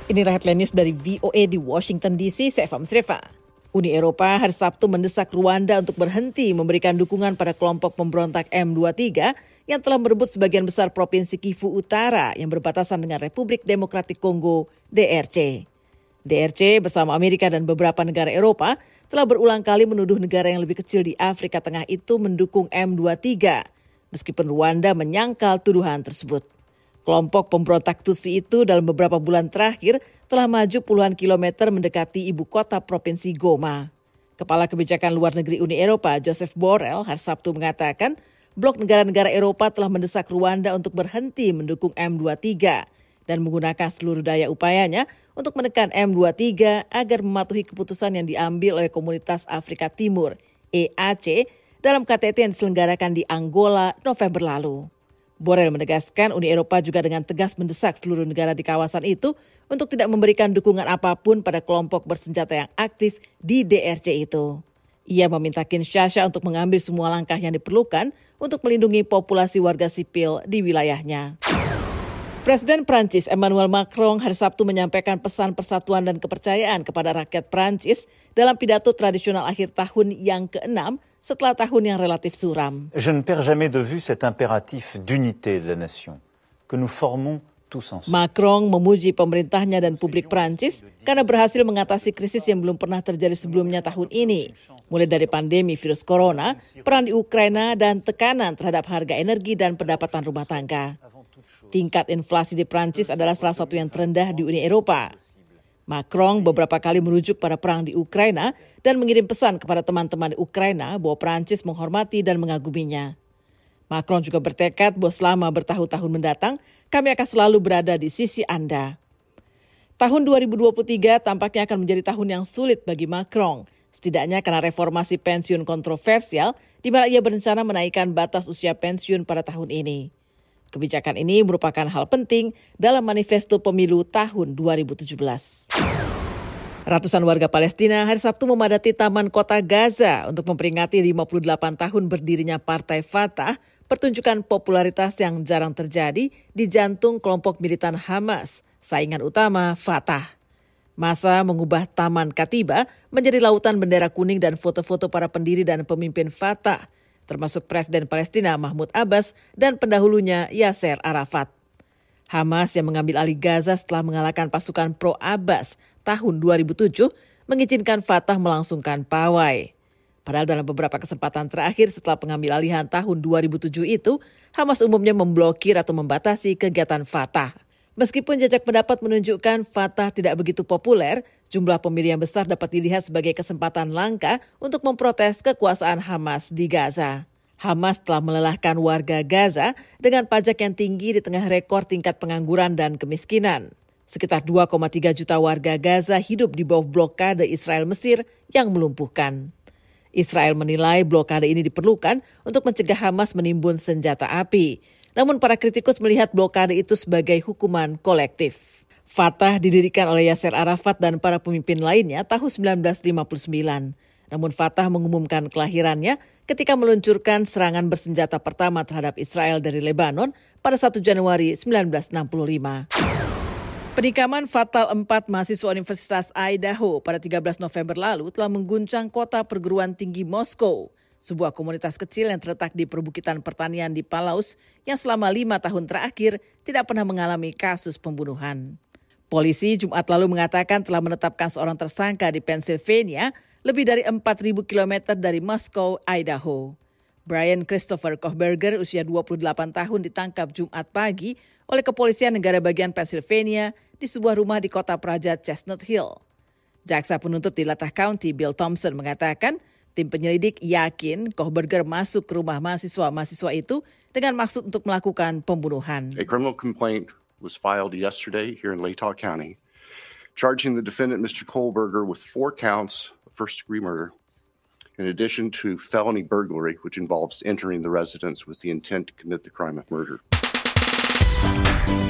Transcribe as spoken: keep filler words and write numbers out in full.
Inilah headline news dari V O A di Washington D C, saya Fahmi Srefa. Uni Eropa hari Sabtu mendesak Rwanda untuk berhenti memberikan dukungan pada kelompok pemberontak M dua puluh tiga yang telah merebut sebagian besar provinsi Kivu Utara yang berbatasan dengan Republik Demokratik Kongo D R C. D R C bersama Amerika dan beberapa negara Eropa telah berulang kali menuduh negara yang lebih kecil di Afrika Tengah itu mendukung M dua puluh tiga, meskipun Rwanda menyangkal tuduhan tersebut. Kelompok pemberontak Tutsi itu dalam beberapa bulan terakhir telah maju puluhan kilometer mendekati ibu kota provinsi Goma. Kepala Kebijakan Luar Negeri Uni Eropa, Joseph Borrell, hari Sabtu mengatakan blok negara-negara Eropa telah mendesak Rwanda untuk berhenti mendukung M dua puluh tiga dan menggunakan seluruh daya upayanya untuk menekan M dua puluh tiga agar mematuhi keputusan yang diambil oleh Komunitas Afrika Timur, E A C, dalam K T T yang diselenggarakan di Angola November lalu. Borrell menegaskan Uni Eropa juga dengan tegas mendesak seluruh negara di kawasan itu untuk tidak memberikan dukungan apapun pada kelompok bersenjata yang aktif di D R C itu. Ia meminta Kinshasa untuk mengambil semua langkah yang diperlukan untuk melindungi populasi warga sipil di wilayahnya. Presiden Prancis Emmanuel Macron hari Sabtu menyampaikan pesan persatuan dan kepercayaan kepada rakyat Prancis dalam pidato tradisional akhir tahun yang keenam setelah tahun yang relatif suram. Je ne perds jamais de vue cet impératif d'unité de la nation que nous formons tous ensemble. Macron memuji pemerintahnya dan publik Prancis karena berhasil mengatasi krisis yang belum pernah terjadi sebelumnya tahun ini. Mulai dari pandemi virus corona, perang di Ukraina, dan tekanan terhadap harga energi dan pendapatan rumah tangga. Tingkat inflasi di Prancis adalah salah satu yang terendah di Uni Eropa. Macron beberapa kali merujuk pada perang di Ukraina dan mengirim pesan kepada teman-teman di Ukraina bahwa Prancis menghormati dan mengaguminya. Macron juga bertekad bahwa selama bertahun-tahun mendatang, kami akan selalu berada di sisi Anda. Tahun dua ribu dua puluh tiga tampaknya akan menjadi tahun yang sulit bagi Macron, setidaknya karena reformasi pensiun kontroversial, di mana ia berencana menaikkan batas usia pensiun pada tahun ini. Kebijakan ini merupakan hal penting dalam manifesto pemilu tahun dua ribu tujuh belas. Ratusan warga Palestina hari Sabtu memadati Taman Kota Gaza untuk memperingati lima puluh delapan tahun berdirinya Partai Fatah, pertunjukan popularitas yang jarang terjadi di jantung kelompok militan Hamas, saingan utama Fatah. Masa mengubah Taman Katiba menjadi lautan bendera kuning dan foto-foto para pendiri dan pemimpin Fatah, termasuk Presiden Palestina Mahmud Abbas dan pendahulunya Yasser Arafat. Hamas yang mengambil alih Gaza setelah mengalahkan pasukan pro-Abbas tahun dua ribu tujuh mengizinkan Fatah melangsungkan pawai. Padahal dalam beberapa kesempatan terakhir setelah pengambil alihan tahun dua ribu tujuh itu, Hamas umumnya memblokir atau membatasi kegiatan Fatah. Meskipun jejak pendapat menunjukkan Fatah tidak begitu populer, jumlah pemilih yang besar dapat dilihat sebagai kesempatan langka untuk memprotes kekuasaan Hamas di Gaza. Hamas telah melelahkan warga Gaza dengan pajak yang tinggi di tengah rekor tingkat pengangguran dan kemiskinan. Sekitar dua koma tiga juta warga Gaza hidup di bawah blokade Israel Mesir yang melumpuhkan. Israel menilai blokade ini diperlukan untuk mencegah Hamas menimbun senjata api. Namun para kritikus melihat blokade itu sebagai hukuman kolektif. Fatah didirikan oleh Yasser Arafat dan para pemimpin lainnya tahun sembilan belas lima puluh sembilan. Namun Fatah mengumumkan kelahirannya ketika meluncurkan serangan bersenjata pertama terhadap Israel dari Lebanon pada satu Januari sembilan belas enam puluh lima. Penikaman fatal empat mahasiswa Universitas Idaho pada tiga belas November lalu telah mengguncang kota perguruan tinggi Moskow, sebuah komunitas kecil yang terletak di perbukitan pertanian di Palaus yang selama lima tahun terakhir tidak pernah mengalami kasus pembunuhan. Polisi Jumat lalu mengatakan telah menetapkan seorang tersangka di Pennsylvania, lebih dari empat ribu kilometer dari Moscow, Idaho. Brian Christopher Kohberger, usia dua puluh delapan tahun, ditangkap Jumat pagi oleh kepolisian negara bagian Pennsylvania di sebuah rumah di kota peraja Chestnut Hill. Jaksa penuntut di Latah County, Bill Thompson, mengatakan tim penyelidik yakin Kohberger masuk ke rumah mahasiswa-mahasiswa itu dengan maksud untuk melakukan pembunuhan. A criminal complaint was filed yesterday here in Latah County, charging the defendant, Mister Kohberger, with four counts of first-degree murder, in addition to felony burglary, which involves entering the residence with the intent to commit the crime of murder.